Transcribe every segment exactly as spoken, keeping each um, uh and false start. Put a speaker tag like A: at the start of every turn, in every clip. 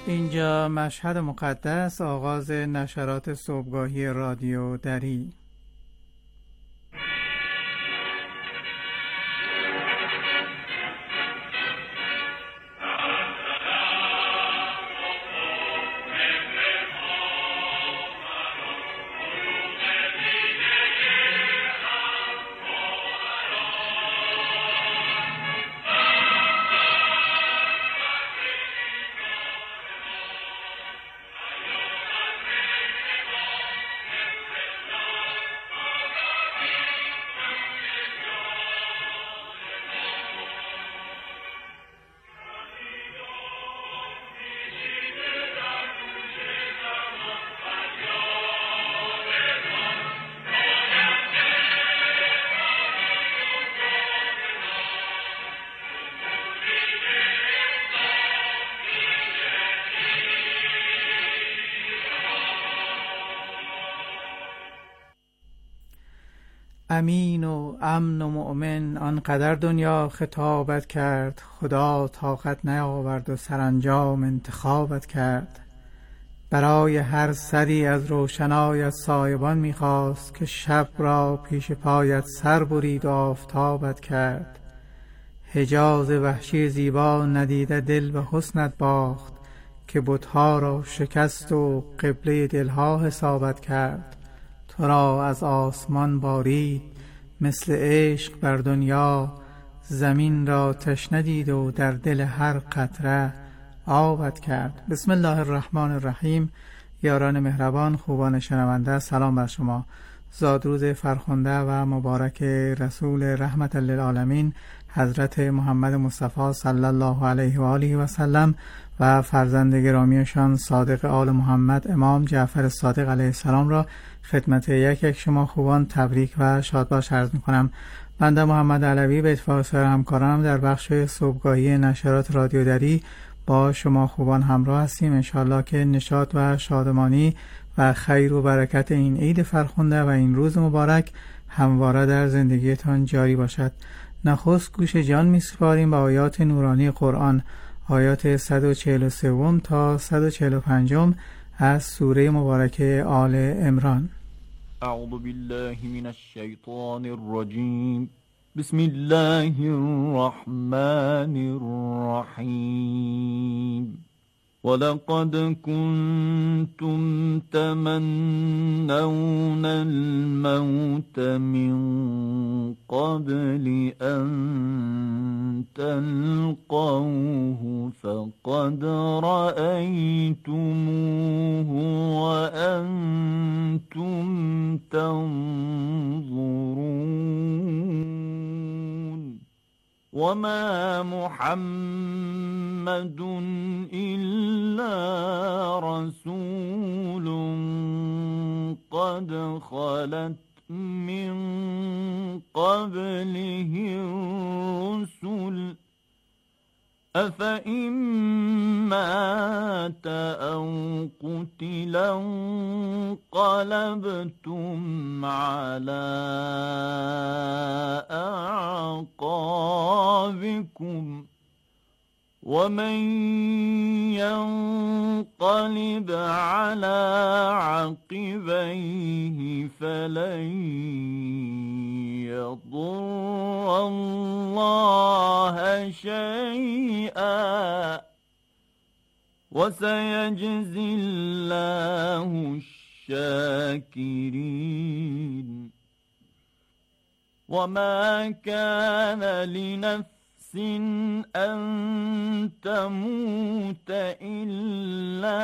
A: اینجا مشهد مقدس، آغاز نشرات صبحگاهی رادیو دری. امین و امن و مؤمن آنقدر دنیا خطابت کرد، خدا طاقت نیاورد و سرانجام انتخابت کرد. برای هر سری از روشنایت سایبان می‌خواست، که شب را پیش پایت سر برید و آفتابت کرد. حجاز وحشی زیبا ندیده دل به حسنت باخت، که بت‌ها را شکست و قبله دلها حسابت کرد. تو را از آسمان بارید مثل عشق بر دنیا، زمین را تشنه دید و در دل هر قطره آبت کرد. بسم الله الرحمن الرحیم. یاران مهربان، خوبان شنونده، سلام بر شما. زادروز فرخنده و مبارک رسول رحمت للعالمین حضرت محمد مصطفی صلی الله علیه و آله و سلم و فرزند گرامیشان صادق آل محمد امام جعفر صادق علیه السلام را خدمت یک یک شما خوبان تبریک و شادباش عرض می‌کنم. بنده محمد علوی به اتفاق سایر همکارانم در بخش صبحگاهی نشرات رادیو دری با شما خوبان همراه هستیم. انشاءالله که نشاط و شادمانی و خیر و برکت این عید فرخنده و این روز مبارک همواره در زندگیتان جاری باشد. نخست گوش جان می‌سپاریم به آیات نورانی قرآن، آیات صد و چهل و سه تا صد و چهل و پنج از سوره مبارکه آل عمران.
B: اعوذ بالله من الشیطان الرجیم. بسم الله الرحمن الرحیم. ولقد كنتم تمنون الموت من قبل أن تلقوه فقد رأيتموه وأنتم تنظرون. وما محمد إلا رسول قد خلت من قبله الرسل أفإن مات أو قتلا انقلبتم على أعقابكم ومن ينقلب على عقبيه فلن يضر الله شيئا وسيجزي الله الشاكرين. وما كان لنفس أن تموت إلا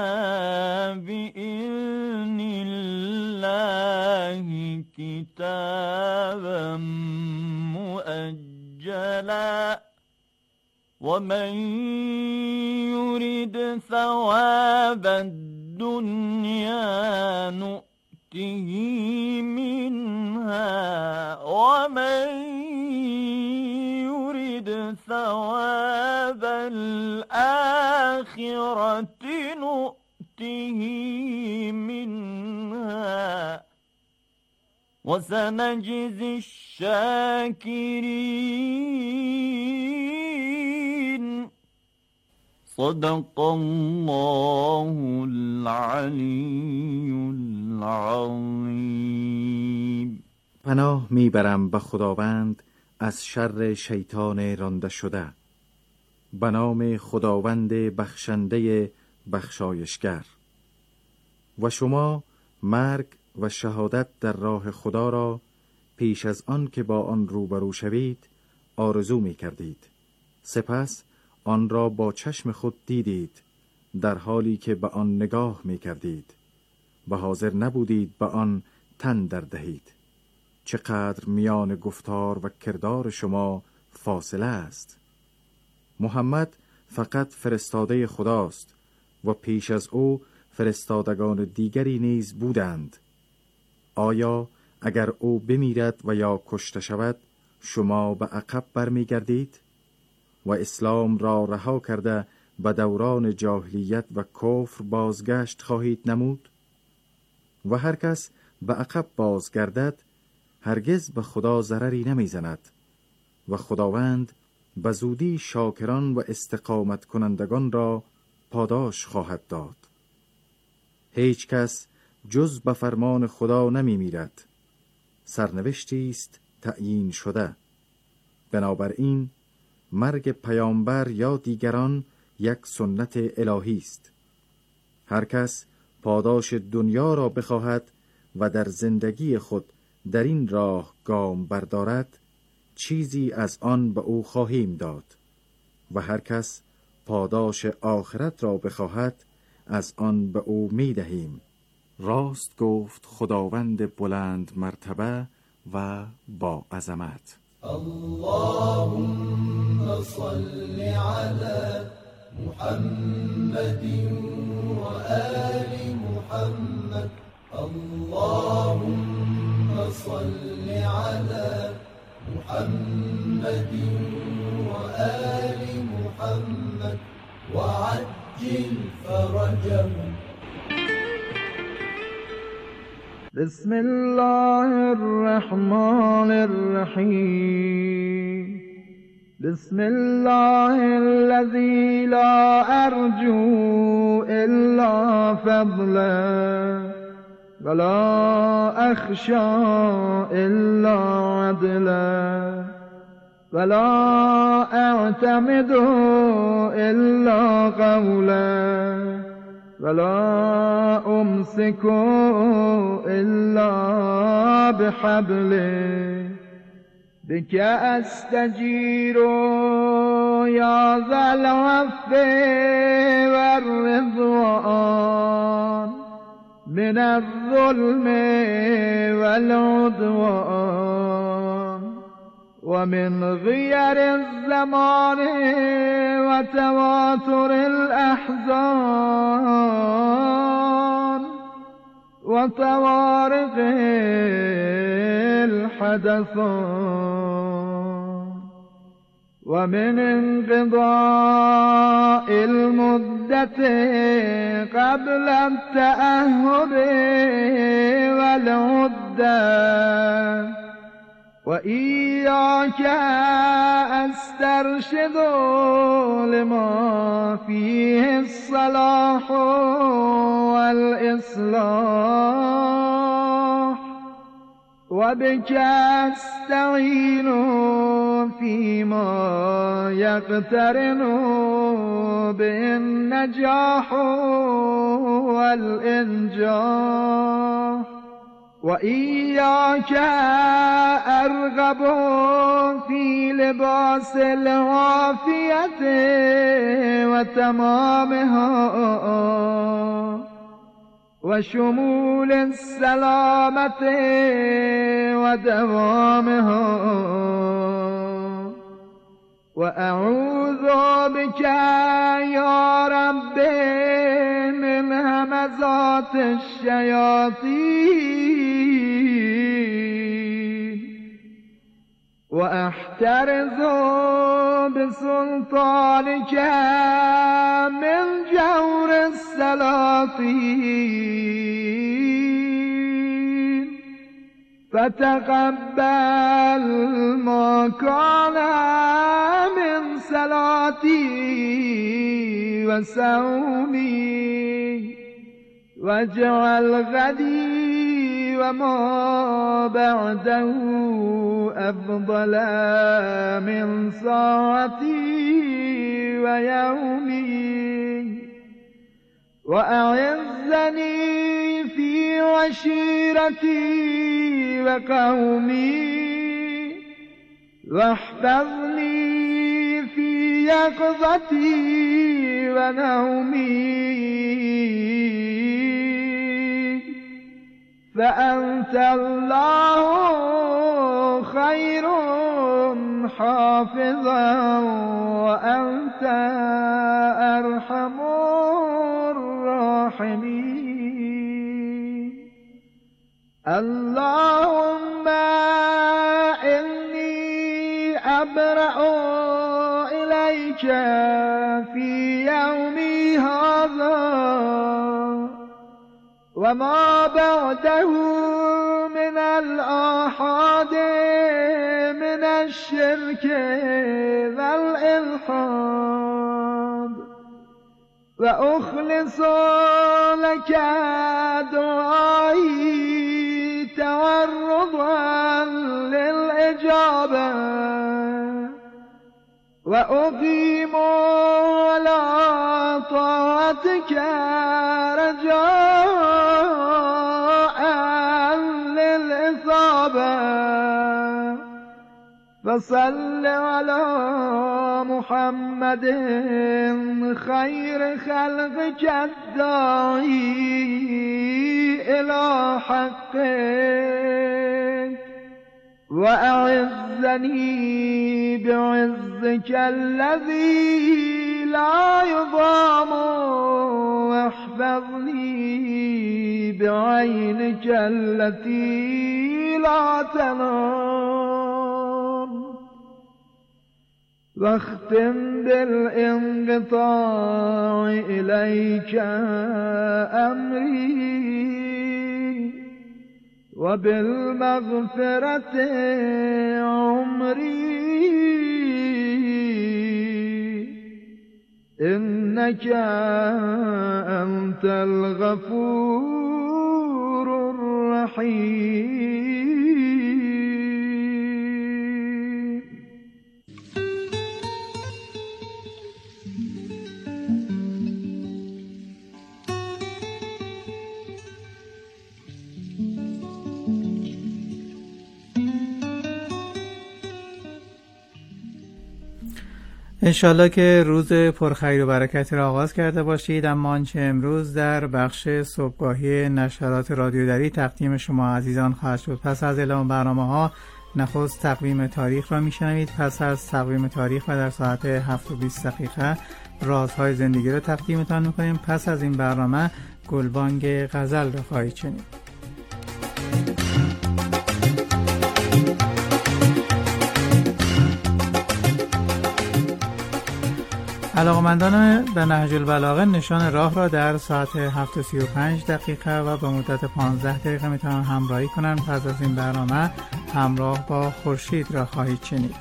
B: بإذن الله كتابا مؤجلا. ومن يرد ثواب الدنيا نؤته منها ومن يرد ثواب الآخرة نؤته منها وسنجزي الشاكرين. صدق الله العلی العظیم.
C: پناه میبرم به خداوند از شر شیطان رانده شده. به نام خداوند بخشنده بخشایشگر. و شما مرگ و شهادت در راه خدا را پیش از آن که با آن روبرو شوید آرزو می کردید. سپس آن را با چشم خود دیدید در حالی که به آن نگاه می کردید و حاضر نبودید به آن تن در دهید. چقدر میان گفتار و کردار شما فاصله است. محمد فقط فرستاده خداست و پیش از او فرستادگان دیگری نیز بودند. آیا اگر او بمیرد و یا کشته شود شما به عقب برمی گردید و اسلام را رها کرده به دوران جاهلیت و کفر بازگشت خواهید نمود؟ و هر کس به عقب بازگردد هرگز به خدا ضرری نمی زند و خداوند به زودی شاکران و استقامت کنندگان را پاداش خواهد داد. هیچ کس جز به فرمان خدا نمی میرد. سرنوشتی است تعیین شده. بنابراین مرگ پیامبر یا دیگران یک سنت الهی است. هر کس پاداش دنیا را بخواهد و در زندگی خود در این راه گام بردارد چیزی از آن به او خواهیم داد و هر کس پاداش آخرت را بخواهد از آن به او می دهیم. راست گفت خداوند بلند مرتبه و با عظمت.
D: اللهم صل على محمد و آل محمد. اللهم صل على محمد و آل محمد و عجل فرجهم.
E: بسم الله الرحمن الرحیم. بسم الله الذي لا أرجو إلا فضله ولا أخشى إلا عدله ولا أعتمد إلا قوله ولا أمسك إلا بحبله بك أستجير يا ذا العفو والرضوان من الظلم والعدوان ومن غير الزمان وتواتر الأحزان وطوارق الحدثان ومن انقضاء المدة قبل التأهب والعدة وإياك أسترشد لما فيه الصلاح والإصلاح وبك أستعين فيما يقترن بالنجاح والإنجاح وإياك أرغب في لباس العافية وتمامها وشمول السلامة ودوامها وأعوذ بك يا رب من همزات الشياطين وأحترز بسلطانك من جور السلاطين فتقبل ما كان من صلاتي وصومي واجعل غدي وما بعده أفضل من ساعتي ويومي وأعزني في عشيرتي وقومي واحفظني في يقظتي ونومي فأنت الله خير حافظا وأنت أرحم الراحمين. اللهم إني أبرأ إليك في يومي هذا وما بعده من الآحاد من الشرك والإلحاد وأخلص لك دعائي تورضا للإجابة وأقيم على طاعتك رجاء للإصابة فصل على محمد خير خلقك الداعي إلى حقك وأعزني بعزك الذي لا يضام واحفظني بعينك التي لا تنام واختم بالانقطاع إليك أمري وبالمغفرة عمري إنك أنت الغفور الرحيم.
A: انشالله که روز پرخیر و برکتی را آغاز کرده باشید. اما آنچه امروز در بخش صبحگاهی نشرات رادیو دری تقدیم شما عزیزان خواهد شد. پس از اعلام برنامه ها نخست تقویم تاریخ را میشنوید. پس از تقویم تاریخ و در ساعت هفت و بیست دقیقه رازهای زندگی را تقدیمتان میکنیم. پس از این برنامه گلبانگ غزل را خواهید شنید. علاقمندان به نهج البلاغه نشان راه را در ساعت هفت و سی و پنج دقیقه و به مدت پانزده دقیقه میتونن همراهی کنن. پس از این برنامه همراه با خورشید را خواهید شنید.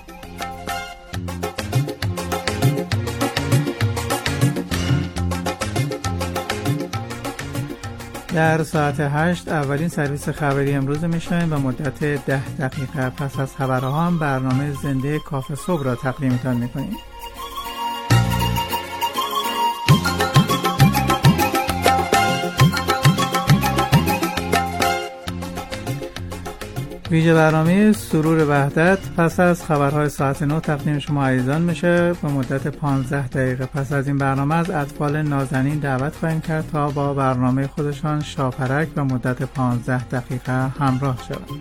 A: در ساعت هشت اولین سرویس خبری امروز میشنویم به مدت ده دقیقه. پس از خبرها هم برنامه زنده کافه صبح را تقدیمتان میکنیم. ویژه برنامه سرور وحدت پس از خبرهای ساعت نه تقدیم شما عزیزان میشه به مدت پانزده دقیقه. پس از این برنامه از اطفال نازنین دعوت خواهیم کرد تا با برنامه خودشان شاپرک به مدت پانزده دقیقه همراه شوند.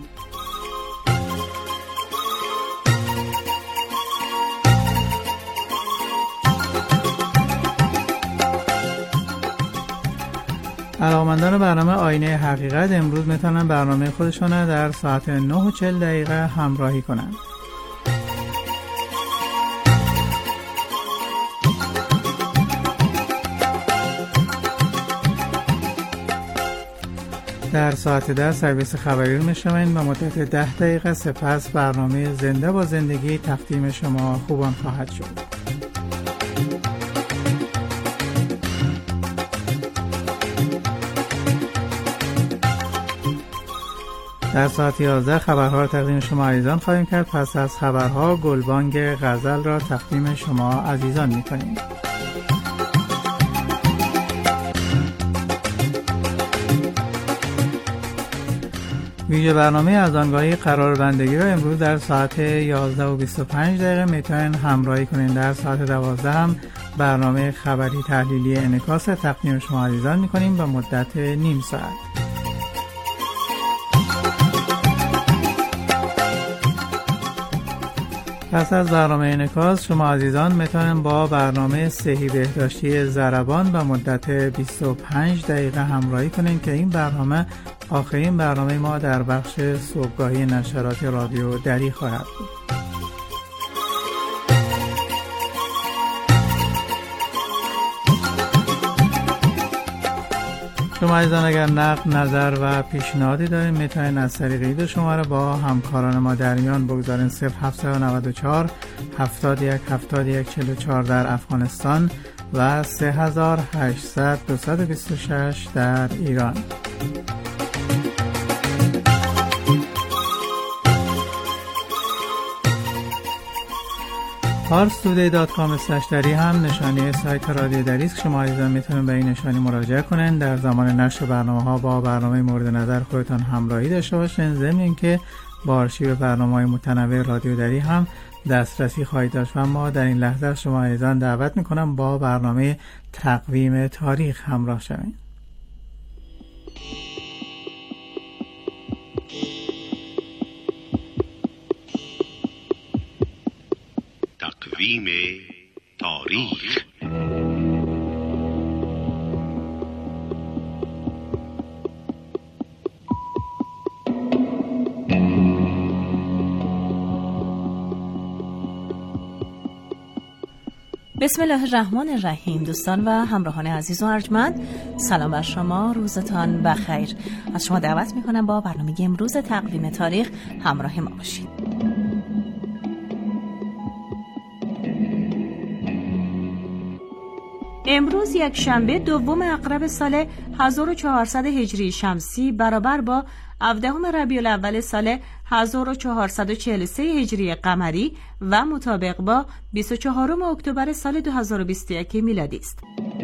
A: علاقمندان برنامه آینه حقیقت امروز میتونن برنامه خودشون در ساعت نه و چهل دقیقه همراهی کنند. در ساعت ده سرویس خبری رو میشنوین و مدت ده دقیقه سپس برنامه زنده با زندگی تقدیم شما خوبان خواهد شد. در ساعت یازده خبرها را تقدیم شما عزیزان خواهیم کرد. پس از خبرها گلبانگ غزل را تقدیم شما عزیزان می‌کنیم. ویژه برنامه از آنگاهی قراربندگی را امروز در ساعت یازده و بیست و پنج دقیقه میتونین همراهی کنین. در ساعت دوازده هم برنامه خبری تحلیلی انعکاس تقدیم شما عزیزان می‌کنیم به مدت نیم ساعت. پس از برنامه انعکاس شما عزیزان میتونن با برنامه صحی بهداشتی ضربان به مدت بیست و پنج دقیقه همراهی کنین که این برنامه آخرین برنامه ما در بخش صبحگاهی نشرات رادیو دری خواهد بود. شما عزیزان اگر نقد، نظر و پیشنهادی دارین میتونین از طریق این شماره با همکاران ما در میان بگذارین. صفر هفت نه چهار هفتاد و یک هفتاد و یک چهل و چهار در افغانستان و سه هزار و هشتصد دویست و بیست و شش در ایران. پارس تودی دات کام اسلش دری هم نشانی سایت رادیو دری است. شما عزیزان میتونید به این نشانی مراجعه کنین. در زمان نشر برنامه ها با برنامه مورد نظر خودتان همراهی داشته باشین. ضمن اینکه با آرشیو برنامه‌های متنوع رادیو دری هم دسترسی خواهید داشت. و ما در این لحظه شما عزیزان دعوت میکنم با برنامه تقویم تاریخ همراه شوین.
F: تقویم تاریخ.
G: بسم الله الرحمن الرحیم. دوستان و همراهان عزیز و ارجمند، سلام بر شما، روزتان بخیر. از شما دعوت میکنم با برنامه امروز تقویم تاریخ همراه ما باشید. امروز یک شنبه دوم اقرب سال هزار و چهارصد هجری شمسی برابر با هفدهم ربیع الاول سال هزار و چهارصد و چهل و سه هجری قمری و مطابق با بیست و چهارم اکتبر سال دو هزار و بیست و یک میلادی است.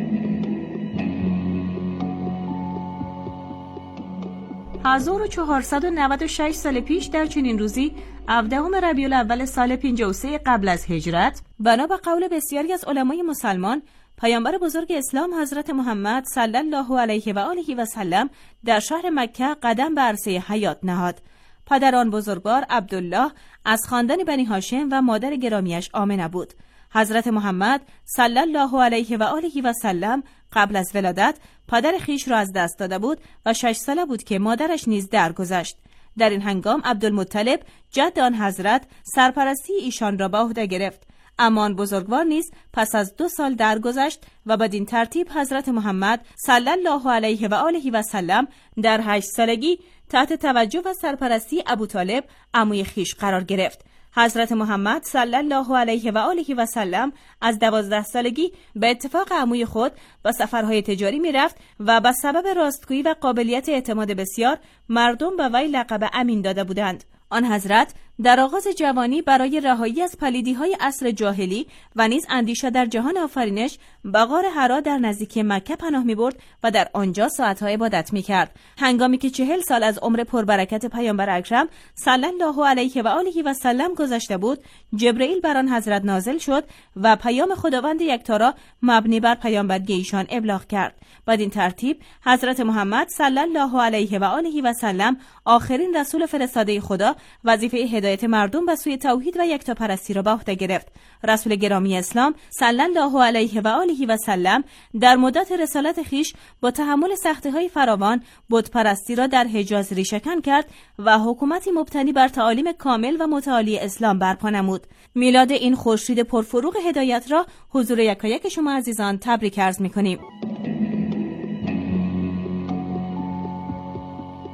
G: هزار و چهارصد و نود و شش سال پیش در چنین روزی هفدهم ربیع الاول سال پنجاه و سه قبل از هجرت، بنا به قول بسیاری از علمای مسلمان، پیامبر بزرگ اسلام حضرت محمد صلی الله علیه و آله و سلم در شهر مکه قدم به عرصه حیات نهاد. پدر آن بزرگوار عبدالله از خاندان بنی هاشم و مادر گرامیش آمنه بود. حضرت محمد صلی الله علیه و آله و سلم قبل از ولادت پدر خیش را از دست داده بود و شش ساله بود که مادرش نیز درگذشت. در این هنگام عبدالمطلب جد آن حضرت سرپرستی ایشان را به عهده گرفت. اما آن بزرگوار نیز پس از دو سال درگذشت و بدین ترتیب حضرت محمد صلی الله علیه و آله و سلم در هشت سالگی تحت توجه و سرپرستی ابوطالب عموی خیش قرار گرفت. حضرت محمد صلی الله علیه و آله و سلم از دوازده سالگی به اتفاق عموی خود با سفرهای تجاری می رفت و به سبب راستگویی و قابلیت اعتماد بسیار مردم به وی لقب امین داده بودند. آن حضرت در آغاز جوانی برای رهایی از پلیدی‌های عصر جاهلی و نیز اندیشه در جهان آفرینش به غار حرا در نزدیکی مکه پناه می‌برد و در آنجا ساعت‌ها عبادت می‌کرد. هنگامی که چهل سال از عمر پربرکت پیامبر اکرم صلی الله علیه و آله و سلم گذشته بود، جبرئیل بر آن حضرت نازل شد و پیام خداوند یکتا را مبنی بر پیامبری ایشان ابلاغ کرد. بدین ترتیب حضرت محمد صلی الله علیه و آله و سلم آخرین رسول فرستاده خدا وظیفه هدایت مردم به سوی توحید و یکتاپرستی را به عهده گرفت. رسول گرامی اسلام صلی الله علیه و آله و سلم در مدت رسالت خیش با تحمل سختی‌های فراوان بت پرستی را در حجاز ریشه‌کن کرد و حکومتی مبتنی بر تعالیم کامل و متعالی اسلام برپا نمود. میلاد این خورشید پرفروغ هدایت را حضور یکایک شما عزیزان تبریک عرض می‌کنیم.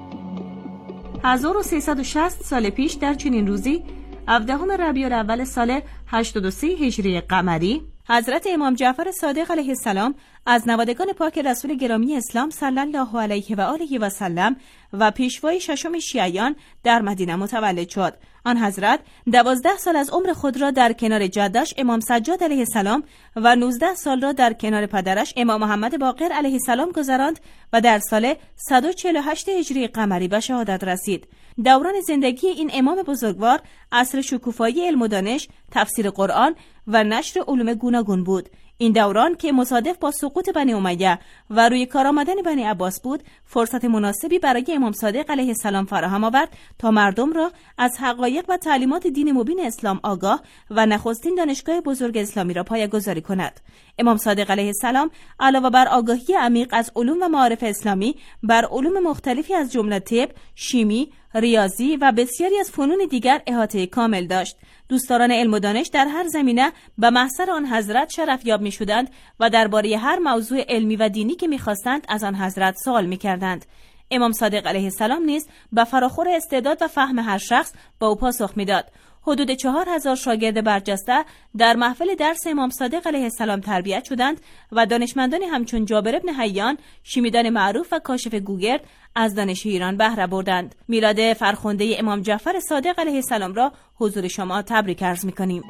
G: هزار و سیصد و شصت سال پیش در چنین روزی هفدهم ربیع الاول سال هشتاد و سه هجری قمری حضرت امام جعفر صادق علیه السلام از نوادگان پاک رسول گرامی اسلام صلی الله علیه و آله و سلم و پیشوای ششم شیعیان در مدینه متولد شد. آن حضرت دوازده سال از عمر خود را در کنار جدش امام سجاد علیه السلام و نوزده سال را در کنار پدرش امام محمد باقر علیه السلام گذراند و در سال صد و چهل و هشت هجری قمری به شهادت رسید. دوران زندگی این امام بزرگوار عصر شکوفایی علم و دانش، تفسیر قرآن و نشر علوم گوناگون بود. این دوران که مصادف با سقوط بنی امیه و روی کار آمدن بنی عباس بود، فرصت مناسبی برای امام صادق علیه السلام فراهم آورد تا مردم را از حقایق و تعلیمات دین مبین اسلام آگاه و نخستین دانشگاه بزرگ اسلامی را پایه‌گذاری کند. امام صادق علیه السلام علاوه بر آگاهی عمیق از علوم و معارف اسلامی، بر علوم مختلفی از جمله طب، شیمی، ریاضی و بسیاری از فنون دیگر احاطه کامل داشت. دوستداران علم و دانش در هر زمینه به محضر آن حضرت شرفیاب می‌شدند و درباره هر موضوع علمی و دینی که می‌خواستند از آن حضرت سوال می‌کردند. امام صادق علیه السلام نیز به فراخور استعداد و فهم هر شخص با او پاسخ می‌داد. حدود چهار هزار شاگرد برجسته در محفل درس امام صادق علیه السلام تربیت شدند و دانشمندانی همچون جابر بن حیان، شیمیدان معروف و کاشف گوگرد از دانش ایران بهره بردند. میلاد فرخنده امام جعفر صادق علیه السلام را حضور شما تبریک عرض می‌کنیم.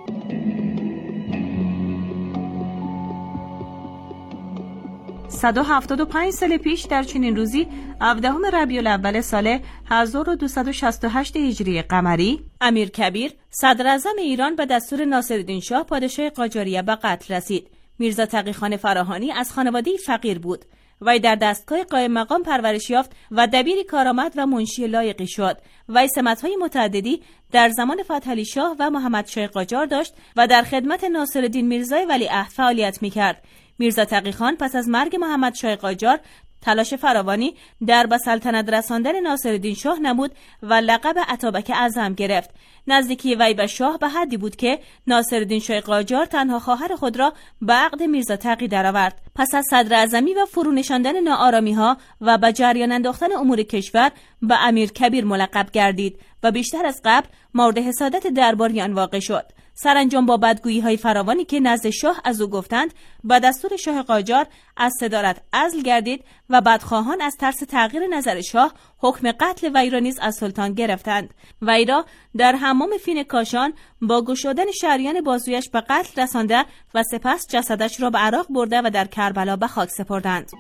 G: صد و هفتاد و پنج سال پیش در چنین روزی هفدهم ربیع الاول سال هزار و دویست و شصت و هشت هجری قمری امیر کبیر صدر اعظم ایران به دستور ناصرالدین شاه پادشاه قاجاریه به قتل رسید. میرزا تقیخان فراهانی از خانواده فقیر بود. وی در دستگاه قائم مقام پرورش یافت و دبیری کارآمد و منشی لایقی شد. وی سمت‌های متعددی در زمان فتحعلی شاه و محمد شاه قاجار داشت و در خدمت ناصرالدین میرزای ولیعهد فعالیت می‌کرد. میرزا تقیخان پس از مرگ محمد شاه قاجار تلاش فراوانی در به سلطنت رساندن ناصرالدین شاه نمود و لقب اتابک اعظم گرفت. نزدیکی وی به شاه به حدی بود که ناصرالدین شاه قاجار تنها خواهر خود را به عقد میرزا تقی درآورد. پس از صدر اعظمی و فرونشاندن ناآرامی‌ها و به جریان انداختن امور کشور به امیر کبیر ملقب گردید و بیشتر از قبل مورد حسادت درباریان واقع شد. سرانجام با بدگویی‌های فراوانی که نزد شاه از او گفتند، با دستور شاه قاجار از صدارت عزل گردید و بدخواهان از ترس تغییر نظر شاه حکم قتل وی را نیز از سلطان گرفتند. وی را در حمام فین کاشان با گشودن شریان بازویش به قتل رسانده و سپس جسدش را به عراق برده و در کربلا به خاک سپردند.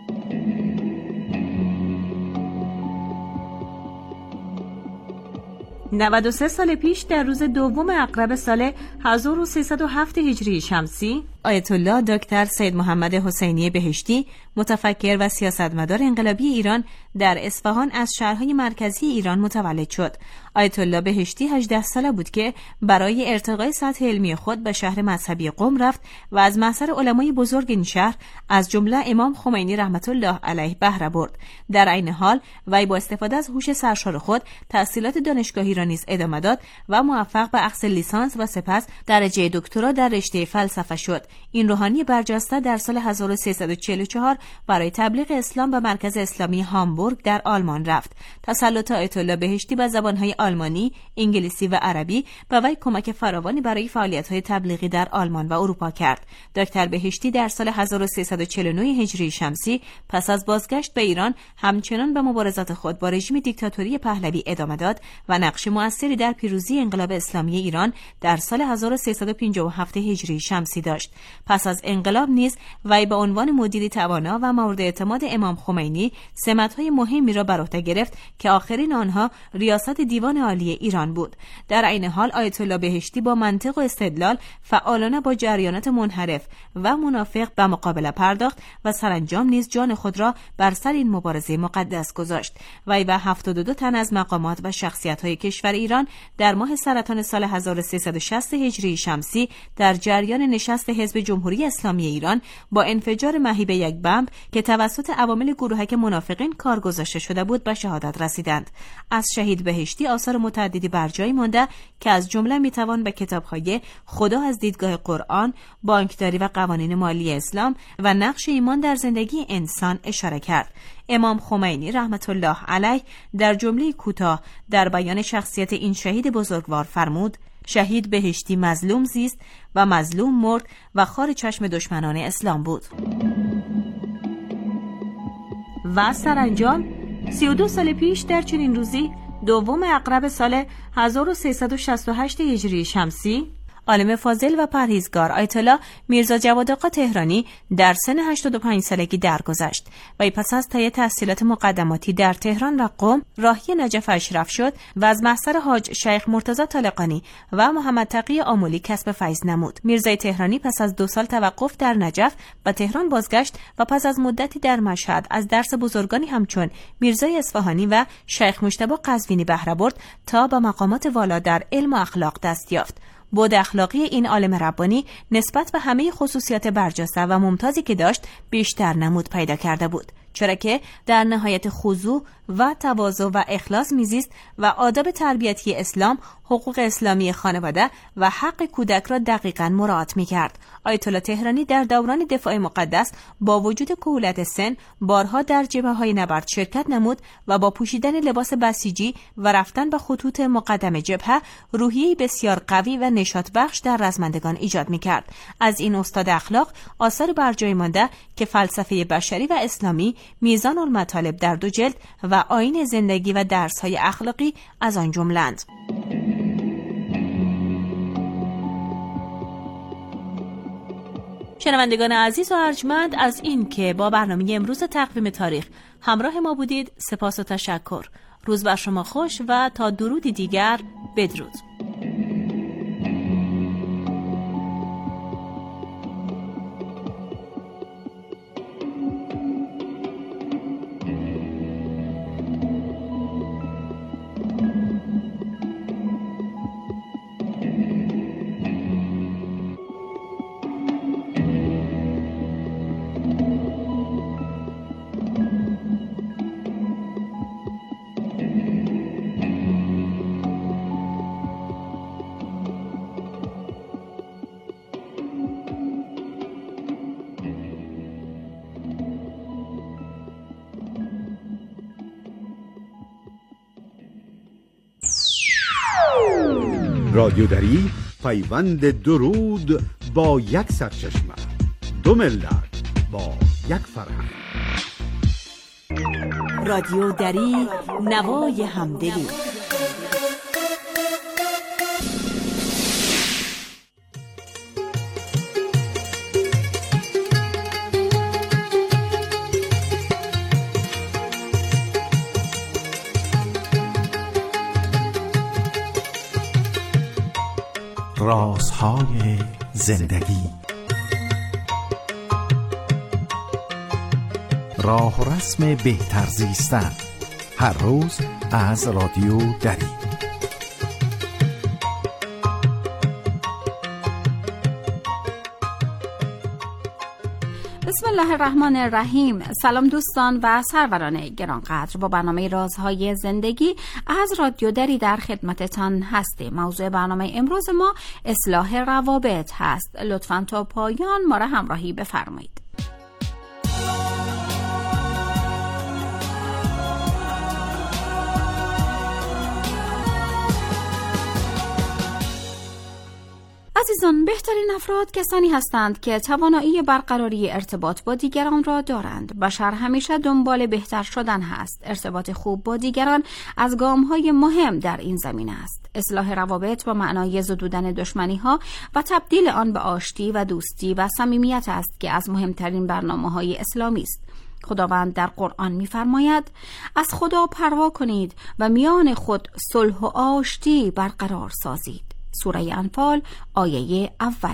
G: نود و سه سال پیش در روز دوم عقرب سال هزار و سیصد و هفت هجری شمسی آیت الله دکتر سید محمد حسینی بهشتی، متفکر و سیاستمدار انقلابی ایران، در اصفهان از شهرهای مرکزی ایران متولد شد. آیت الله بهشتی هجده ساله بود که برای ارتقای سطح علمی خود به شهر مذهبی قم رفت و از محضر علمای بزرگ این شهر از جمله امام خمینی رحمت الله علیه بهره برد. در عین حال وی با استفاده از هوش سرشار خود تحصیلات دانشگاهی را نیز ادامه داد و موفق به اخذ لیسانس و سپس درجه دکترا در رشته فلسفه شد. این روحانی برجسته در سال هزار و سیصد و چهل و چهار برای تبلیغ اسلام به مرکز اسلامی هامبورگ در آلمان رفت. تسلط آیت الله بهشتی به زبانهای آلمانی، انگلیسی و عربی به وی کمک فراوانی برای فعالیت‌های تبلیغی در آلمان و اروپا کرد. دکتر بهشتی در سال هزار و سیصد و چهل و نه هجری شمسی پس از بازگشت به ایران همچنان به مبارزات خود با رژیم دیکتاتوری پهلوی ادامه داد و نقش مؤثری در پیروزی انقلاب اسلامی ایران در سال هزار و سیصد و پنجاه و هفت هجری شمسی داشت. پس از انقلاب نیز وی به عنوان مدیری توانا و مورد اعتماد امام خمینی سمت‌های مهمی را بر عهده گرفت که آخرین آنها ریاست دیوان عالی ایران بود. در عین حال آیت الله بهشتی با منطق و استدلال فعالانه با جریانات منحرف و منافق به مقابله پرداخت و سرانجام نیز جان خود را بر سر این مبارزه مقدس گذاشت. وی و هفتاد و دو تن از مقامات و شخصیت‌های کشور ایران در ماه سرطان سال هزار و سیصد و شصت هجری شمسی در جریان نشست حزب حزب جمهوری اسلامی ایران با انفجار مهیب یک بمب که توسط عوامل گروهک منافقین کار گذاشته شده بود به شهادت رسیدند. از شهید بهشتی آثار متعددی بر جای مانده که از جمله میتوان به کتاب‌های خدا از دیدگاه قرآن، بانکداری و قوانین مالی اسلام و نقش ایمان در زندگی انسان اشاره کرد. امام خمینی رحمت الله علیه در جمله کوتاه در بیان شخصیت این شهید بزرگوار فرمود: شهید بهشتی مظلوم زیست و مظلوم مرد و خار چشم دشمنان اسلام بود. و سرانجام سی و دو سال پیش در چنین روزی دوم اقرب سال هزار و سیصد و شصت و هشت هجری شمسی، عالم فاضل و پرهیزگار آیت الله میرزا جواد آقا تهرانی در سن هشتاد و پنج سالگی درگذشت و پس از طی تحصیلات مقدماتی در تهران و قم راهی نجف اشرف شد و از محضر حاج شیخ مرتضی طالقانی و محمد تقی آملی کسب فیض نمود. میرزا تهرانی پس از دو سال توقف در نجف به تهران بازگشت و پس از مدتی در مشهد از درس بزرگانی همچون میرزا اصفهانی و شیخ مجتبی قزوینی بهره برد تا به مقامات والا در علم و اخلاق دست یافت. بود اخلاقی این عالم ربانی نسبت به همه خصوصیات برجسته و ممتازی که داشت بیشتر نمود پیدا کرده بود، چرا که در نهایت خضوع و تواضع و اخلاص میزیست و آداب تربیتی اسلام، حقوق اسلامی خانواده و حق کودک را دقیقاً مراعات می‌کرد. آیت الله تهرانی در دوران دفاع مقدس با وجود کهولت سن بارها در جبهه‌های نبرد شرکت نمود و با پوشیدن لباس بسیجی و رفتن به خطوط مقدم جبهه روحیه‌ای بسیار قوی و نشاط بخش در رزمندگان ایجاد می‌کرد. از این استاد اخلاق آثار برجای مانده که فلسفه بشری و اسلامی، میزان المطالب در دو جلد و آیین زندگی و درس‌های اخلاقی از آن جمله‌اند. شنوندگان عزیز و ارجمند، از این که با برنامه امروز تقویم تاریخ همراه ما بودید سپاس و تشکر. روز بر شما خوش و تا درودی دیگر بدرود.
H: رادیودری پیوند درود با یک سرچشمه، دو ملت با یک فرهنگ.
G: رادیودری، نوای همدلی.
C: رازهای زندگی، راه و رسم بهتر زیستن، هر روز از رادیو دری.
I: بسم الله الرحمن الرحیم. سلام دوستان و سروران گرانقدر، با برنامه رازهای زندگی از رادیو دری در خدمتتان هستیم. موضوع برنامه امروز ما اصلاح روابط هست. لطفاً تا پایان ما را همراهی بفرمایید. عزیزان، بهترین افراد کسانی هستند که توانایی برقراری ارتباط با دیگران را دارند. بشر همیشه دنبال بهتر شدن هست. ارتباط خوب با دیگران از گام‌های مهم در این زمینه است. اصلاح روابط با معنای زدودن دشمنی‌ها و تبدیل آن به آشتی و دوستی و صمیمیت است که از مهمترین برنامه‌های اسلامی است. خداوند در قرآن می‌فرماید: از خدا پروا کنید و میان خود صلح و آشتی برقرار سازید. سوره انفال آیه اول.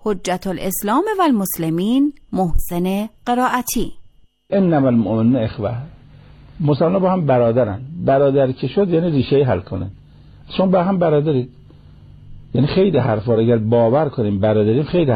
I: حجت الاسلام و المسلمین محسن قرائتی.
J: انما المؤمنون اخوه، مسلمان با هم برادرن. برادر که شد یعنی ریشه حل کنن. شما با هم برادرید، یعنی خیلی حرفا رو اگر باور کنیم برادریم خیلی